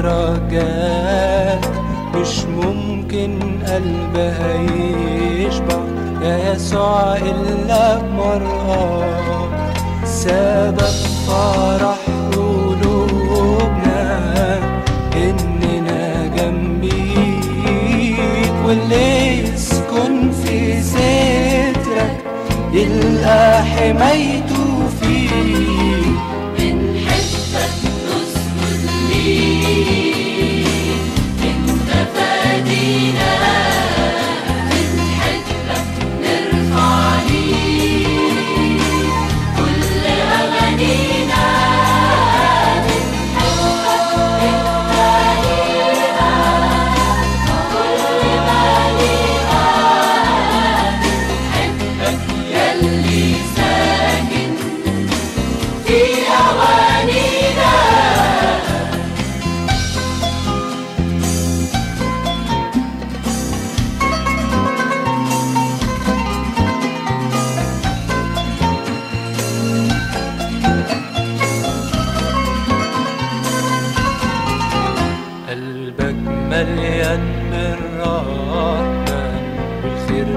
درجات مش ممكن قلبها يشبع يا يسوع إلا بمرة. سبب فرح قلوبنا إننا جنبيك، واللي يسكن في سترك يلقى حمايته فيك. بنحبك نسجد ليك انت فادينا، بنحبك نرفع ليك كل أغانينا، بنحبك انت لينا كل ما لينا، بنحبك يلي ساكن في أوانينا. قلبك مليان بالرحمة والخير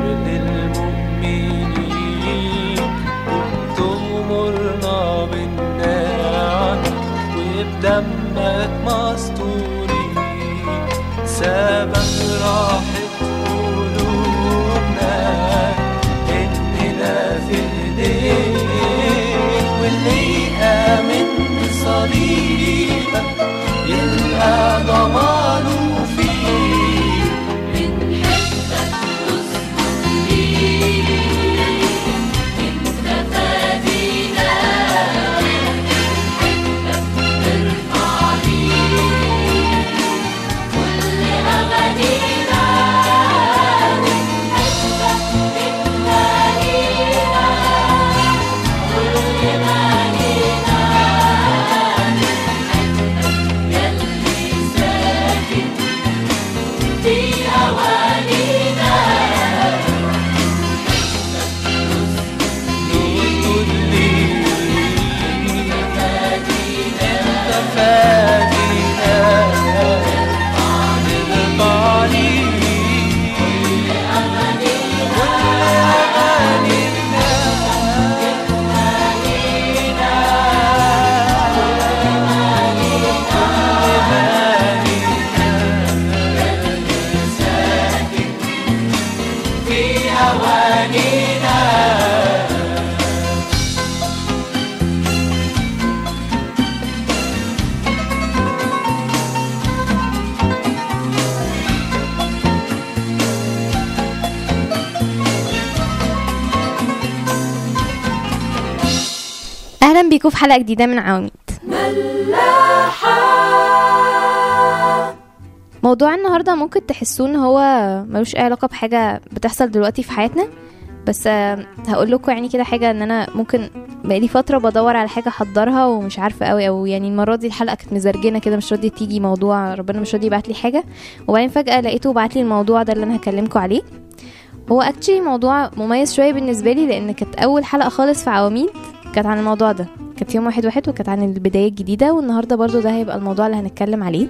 للمؤمنين، وبتغمرنا بالنعمة وبدمك مستورين. سبب راحة قلوبنا إننا في إيديك، واللي يآمن بصليبك يلقى ضمانه فيك. بنحبك نسجد ليك انت فادينا، بنحبك نرفع ليك كل أغانينا، بنحبك انت لينا كل ما لينا، بنحبك يلي ساكن في أوانينا. نقول ليك أنت فادينا، نرفع ليك كل أغانينا، في أوانينا. اهلا بيكم في حلقه جديده من عواميد. موضوع النهارده ممكن تحسوه ان هو ملوش اي علاقه بحاجه بتحصل دلوقتي في حياتنا، بس هقول لكم يعني كده حاجه ان انا ممكن بقالي فتره بدور على حاجه احضرها ومش عارفه قوي، او يعني المره دي الحلقه كانت مزرجنه كده مش راضيه تيجي، موضوع ربنا مش راضي يبعت لي حاجه، وبعدين فجاه لقيته بعت لي الموضوع ده اللي انا هكلمكم عليه. هو اكشلي موضوع مميز شويه بالنسبه لي، لان كانت اول حلقه خالص في عواميد كانت عن الموضوع ده، كانت يوم 1/1 وكانت عن البدايه الجديده، والنهارده برضو ده هيبقى الموضوع اللي هنتكلم عليه.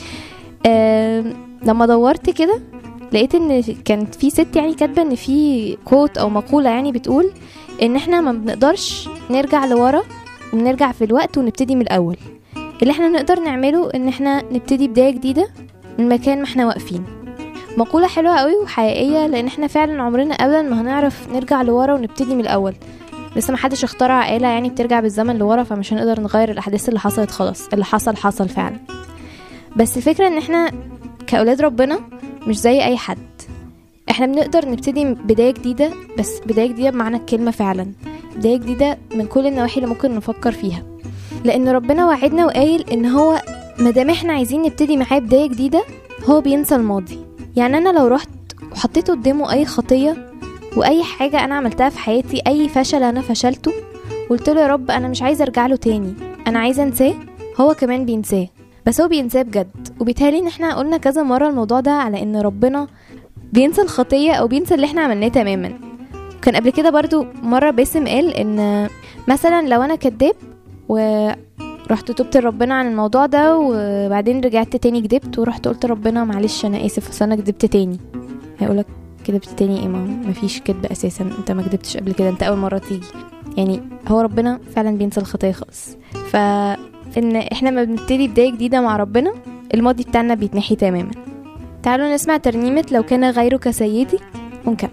لما دورت كده لقيت ان كانت في ست يعني كاتبه ان في كوت او مقوله يعني بتقول ان احنا ما بنقدرش نرجع لورا ونرجع في الوقت ونبتدي من الاول. اللي احنا نقدر نعمله ان احنا نبتدي بدايه جديده من مكان ما احنا واقفين. مقوله حلوه قوي وحقيقيه، لان احنا فعلا عمرنا ابدا ما هنعرف نرجع لورا ونبتدي من الاول. لسه ما حدش اخترع آلة يعني بترجع بالزمن لورا، فمش هنقدر نغير الاحداث اللي حصلت، خلاص اللي حصل فعلا. بس الفكره ان احنا كأولاد ربنا مش زي اي حد، احنا بنقدر نبتدي بداية جديدة، بس بداية جديدة بمعنى الكلمة فعلا، بداية جديدة من كل النواحي اللي ممكن نفكر فيها. لان ربنا وعدنا وقايل ان هو مادام احنا عايزين نبتدي معاه بداية جديدة هو بينسى الماضي. يعني انا لو رحت وحطيت قدامه اي خطية واي حاجة انا عملتها في حياتي، اي فشل انا فشلته، قلت له يا رب انا مش عايزة ارجع له تاني، انا عايزة انساه، هو كمان بينساه، بس هو بينساه بجد. وبالتالي ان احنا قلنا كذا مرة الموضوع ده على ان ربنا بينسى الخطية او بينسى اللي احنا عملناه تماما. كان قبل كده برضو مرة باسم قال ان مثلا لو انا كداب رحت تبت لربنا عن الموضوع ده، وبعدين رجعت تاني كدبت ورحت قلت ربنا معلش انا اسف اصل انا كدبت تاني. هيقولك كدبت تاني ايه؟ ما فيش كدب اساسا، انت ما كدبتش قبل كده، انت اول مره تيجي. يعني هو ربنا فعلا بينسى الخطايا خالص. فان احنا ما بنبتدي بدايه جديده مع ربنا الماضي بتاعنا بيتنحي تماما. تعالوا نسمع ترنيمه لو كان غيرك سيدي ونكمل.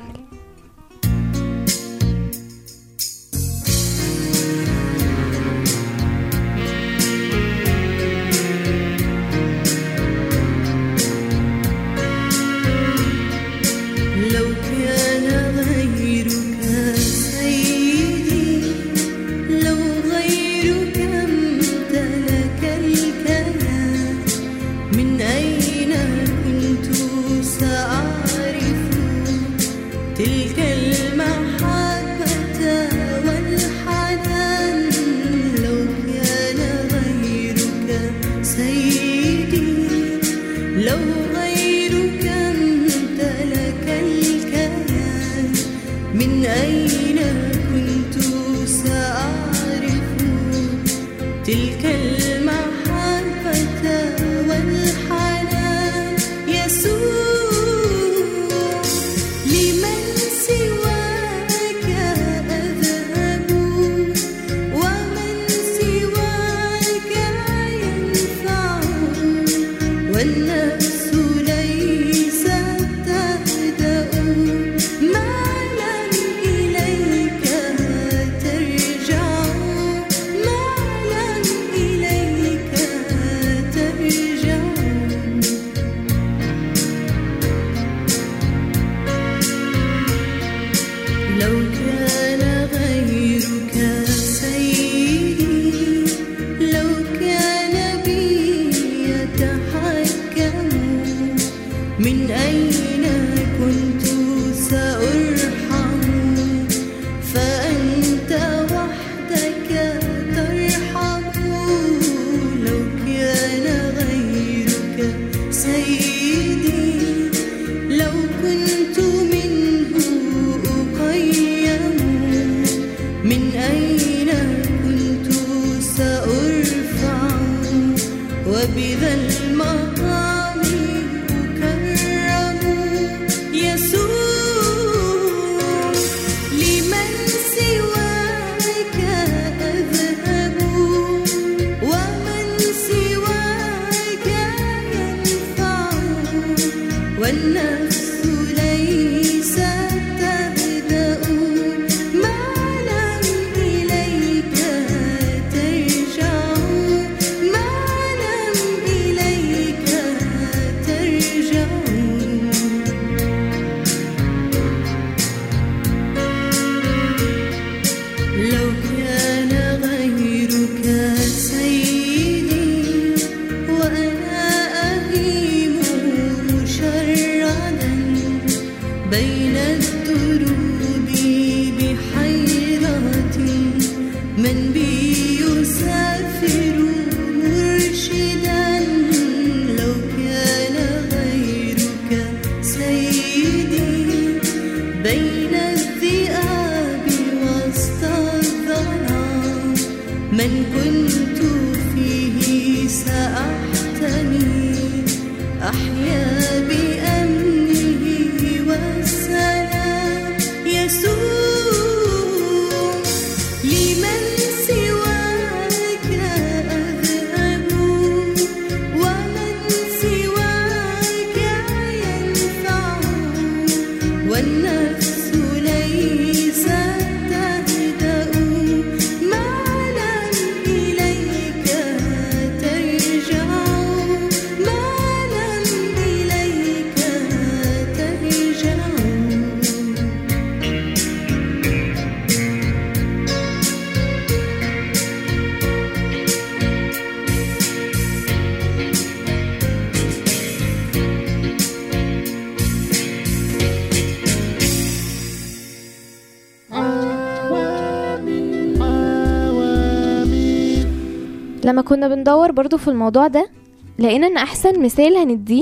لما كنا بندور برضو في الموضوع ده لقينا ان احسن مثال هنديه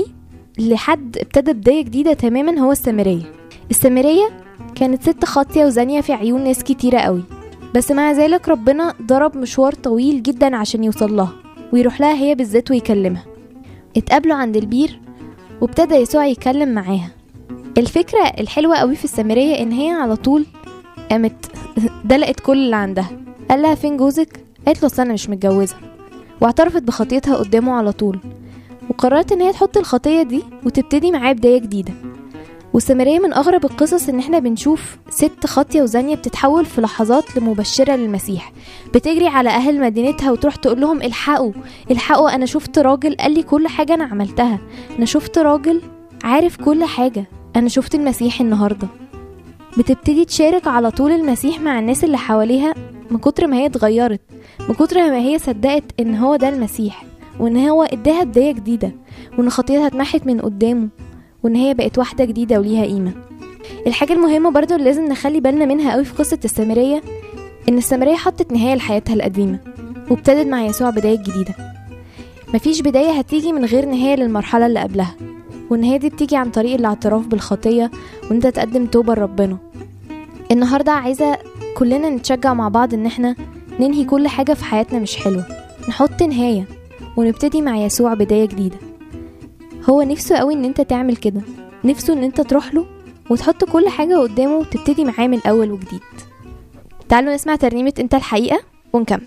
لحد ابتدى بداية جديدة تماما هو السامرية. السامرية كانت ست خاطية وزانية في عيون ناس كتيرة قوي، بس مع ذلك ربنا ضرب مشوار طويل جدا عشان يوصل لها ويروح لها هي بالذات ويكلمها. اتقابلوا عند البير وابتدى يسوع يتكلم معاها. الفكرة الحلوة قوي في السامرية ان هي على طول قامت دلقت كل اللي عندها. قال لها فين جوزك؟ قالت له انا مش متجوزة، واعترفت بخطيتها قدامه على طول، وقررت ان هي تحط الخطية دي وتبتدي معاه بداية جديدة. والسامرية من اغرب القصص ان احنا بنشوف ست خاطية وزانية بتتحول في لحظات لمبشرة للمسيح، بتجري على اهل مدينتها وتروح تقول لهم الحقوا الحقوا، انا شفت راجل قال لي كل حاجة انا عملتها، انا شفت راجل عارف كل حاجة، انا شفت المسيح النهاردة. بتبتدي تشارك على طول المسيح مع الناس اللي حواليها من كتر ما هي اتغيرت، من كتر ما هي صدقت ان هو ده المسيح، وان هو اداها بداية جديدة، وان خطيتها اتمحت من قدامه، وان هي بقت واحدة جديدة وليها قيمة. الحاجة المهمة برضو اللي لازم نخلي بالنا منها قوي في قصة السامرية، ان السامرية حطت نهاية لحياتها القديمة وابتدت مع يسوع بداية جديدة. مفيش بداية هتيجي من غير نهاية للمرحلة اللي قبلها، والنهاية دي بتيجي عن طريق الاعتراف بالخطية وان انت تقدم توبة لربنا. النهاردة عايزة كلنا نتشجع مع بعض ان احنا ننهي كل حاجة في حياتنا مش حلوة، نحط نهاية ونبتدي مع يسوع بداية جديدة. هو نفسه قوي ان انت تعمل كده، نفسه ان انت تروح له وتحط كل حاجة قدامه وتبتدي معاه من اول وجديد. تعالوا نسمع ترنيمة انت الحقيقة ونكمل.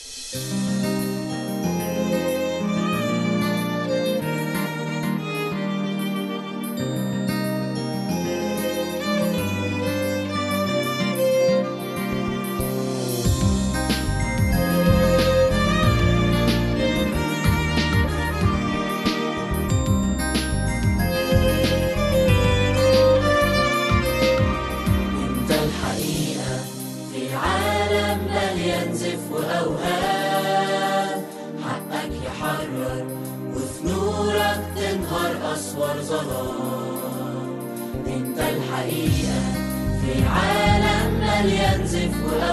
انت الحقيقة في عالم مليان زف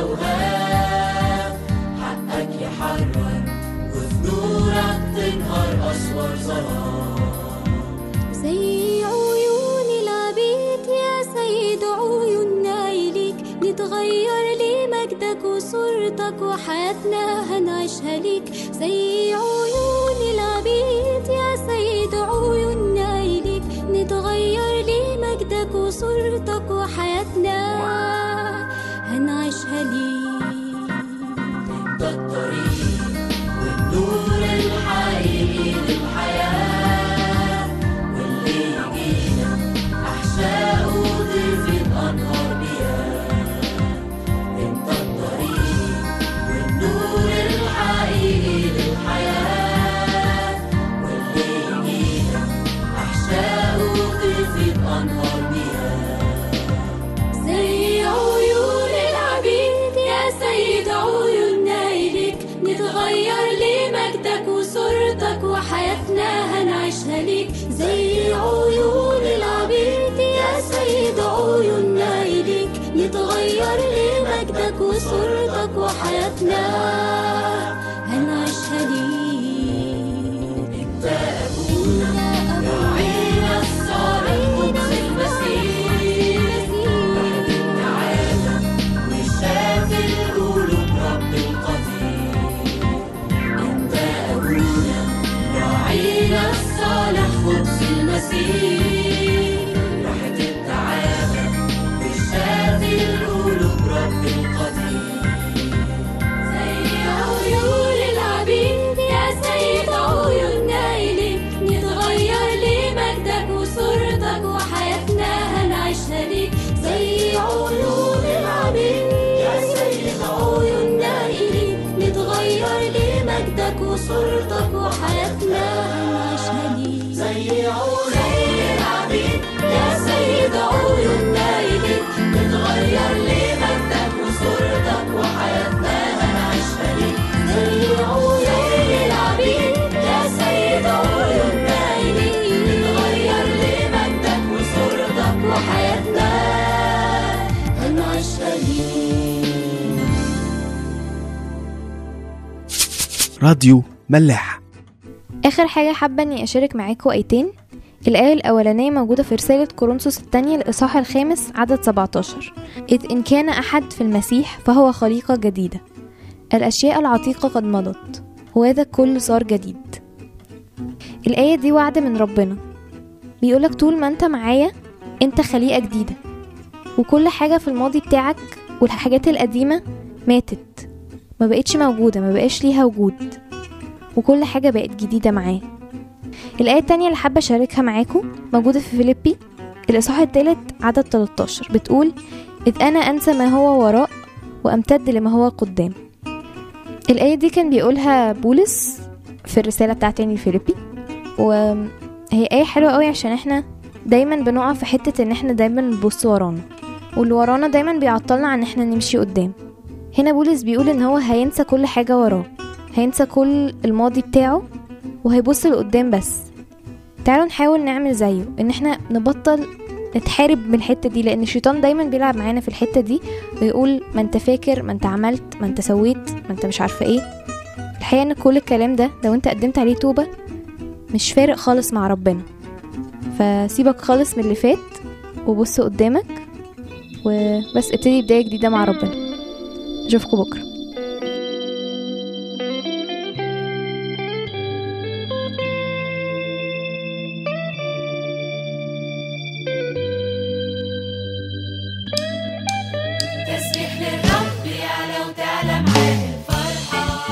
وأوهام، حقك يحرر وفي نورك تنهار أسوار ظلام. زي عيون العبيد يا سيد عيوننا إليك، نتغير لمجدك وصورتك وحياتنا هنعيشها ليك. زي عيون العبيد يا سيد عيوننا إليك، نتغير لمجدك وصورتك وحياتنا هنعيشها ليك. انت الطريق والنور الحقيقي للحياة، واللي يجينا أحشاء وضيفة أنهار مياه. انت الطريق والنور الحقيقي للحياة، واللي يجينا أحشاء وضيفة أنهار مياه. زي عيون العبيد يا سيد عيوننا إليك، نتغير لمجدك وصورتك وحياتنا هنعيشها ليك. زي عيون العبيد يا سيد عيوننا إليك، نتغير لمجدك وصورتك وحياتنا هنعيشها ليك. انت أبونا راعينا الصالح قدس المسيح، واحد التعالى وشاف القلوب رب القدير. انت أبونا راعينا الصالح قدس المسيح، واحد التعالى وشاف القلوب رب القدير. زي عيون العبيد يا سيد عيوننا إليك، نتغير لمجدك وصورتك وحياتنا هنعيشها ليك. زي عيون العبيد يا سيد عيوننا إليك، نتغير لمجدك وصورتك وحياتنا هنعيشها ليك. زي عيون العبيد يا سيد عيوننا إليك، نتغير لمجدك وصورتك وحياتنا هنعيشها ليك. زي عيون العبيد يا سيد عيوننا إليك، نتغير لمجدك وصورتك وحياتنا هنعيشها ليك. راديو ملاح. اخر حاجة حابة اني اشارك معاكم ايتين. الآية الأولانية موجودة في رسالة كورنثوس الثانية الإصحاح 5 عدد 17: إذ إن كان أحد في المسيح فهو خليقة جديدة، الأشياء العتيقة قد مضت وهذا الكل صار جديد. الآية دي وعد من ربنا، بيقولك طول ما أنت معايا أنت خليقة جديدة، وكل حاجة في الماضي بتاعك والحاجات القديمة ماتت، ما بقتش موجودة، ما بقاش ليها وجود، وكل حاجة بقت جديدة معاه. الآية التانية اللي حابة أشاركها معاكم موجودة في فيليبي الإصحاح 3 عدد 13، بتقول: إذ أنا أنسى ما هو وراء وأمتد لما هو قدام. الآية دي كان بيقولها بولس في الرسالة بتاعتين لفيليبي، وهي آية حلوة قوي عشان احنا دايما بنقع في حتة ان احنا دايما نبص ورانا، واللي ورانا دايما بيعطلنا عن احنا نمشي قدام. هنا بولس بيقول ان هو هينسى كل حاجة وراه، هينسى كل الماضي بتاعه وهيبص لقدام بس. تعالوا نحاول نعمل زيه، ان احنا نبطل نتحارب من الحتة دي، لان الشيطان دايما بيلعب معانا في الحتة دي ويقول ما انت فاكر، ما انت عملت، ما انت سويت، ما انت مش عارفة ايه. الحقيقة ان كل الكلام ده لو انت قدمت عليه توبة مش فارق خالص مع ربنا. فسيبك خالص من اللي فات وبص قدامك وبس، ابتدي بداية جديدة مع ربنا. اشوفكم بكرة. تسبيح للرب يعلى وتعلى معاه الفرحة،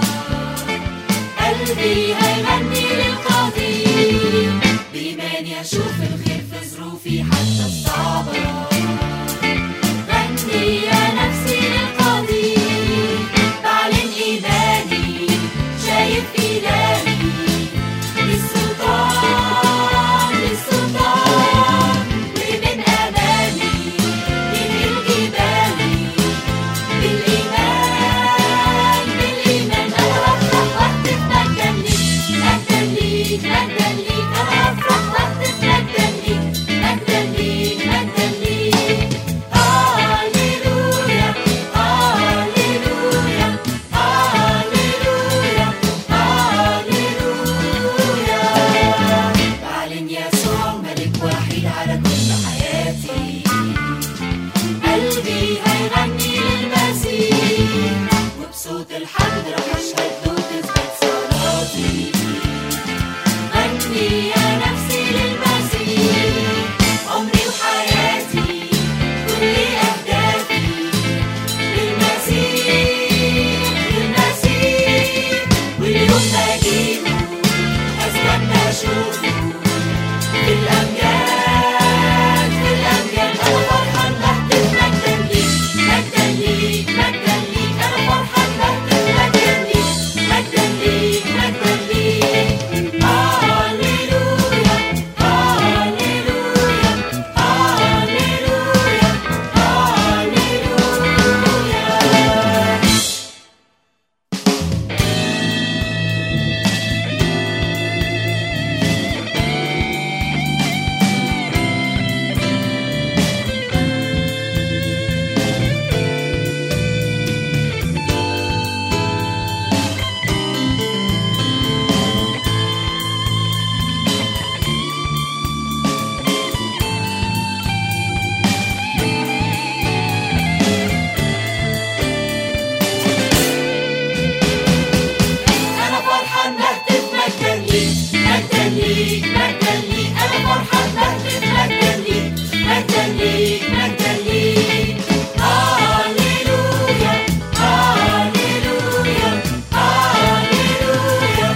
قلبي هيغني للقدير، بإيماني أشوف الخير في ظروفي حتى الصعبة. غني يا نفسي للقدير، بعلن إيماني، شايف إلهي، للسلطان للسلطان، ومن أمامي ينقل جبالي، بالإيمان بالإيمان. أنا أفرح وقت مجدا ليك، مجدا ليك، مجدا ليك. أنا أفرح وقت مجدا ليك، مجدا ليك، مجدا ليك. هاليلويا هاليلويا هاليلويا هاليلويا. بعلن يسوع ملك وحيد على كل حياتي، قلبي هيغني للمسيح، وبصوت الحمد رح أشهد له تثبت صلاتي. غني يا نفسي للمسيح، عمري وحياتي كل أهدافي للمسيح للمسيح. واليوم بجيبه أستنى أشوفه في الأمجاد في الأمجاد. أنا فرحان بهتف مجدا ليك، مجدا ليك، مجدا ليك. أنا فرحان بهتف مجدا ليك، مجدا ليك، مجدا ليك. هاليلويا هاليلويا هاليلويا أنا فرحان بهتف مجدا ليك، مجدا ليك، مجدا ليك. أنا فرحان بهتف مجدا ليك، مجدا ليك، مجدا ليك. هاليلويا هاليلويا هاليلويا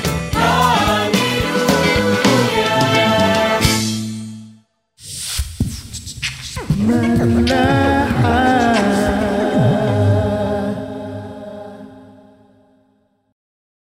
هاليلويا.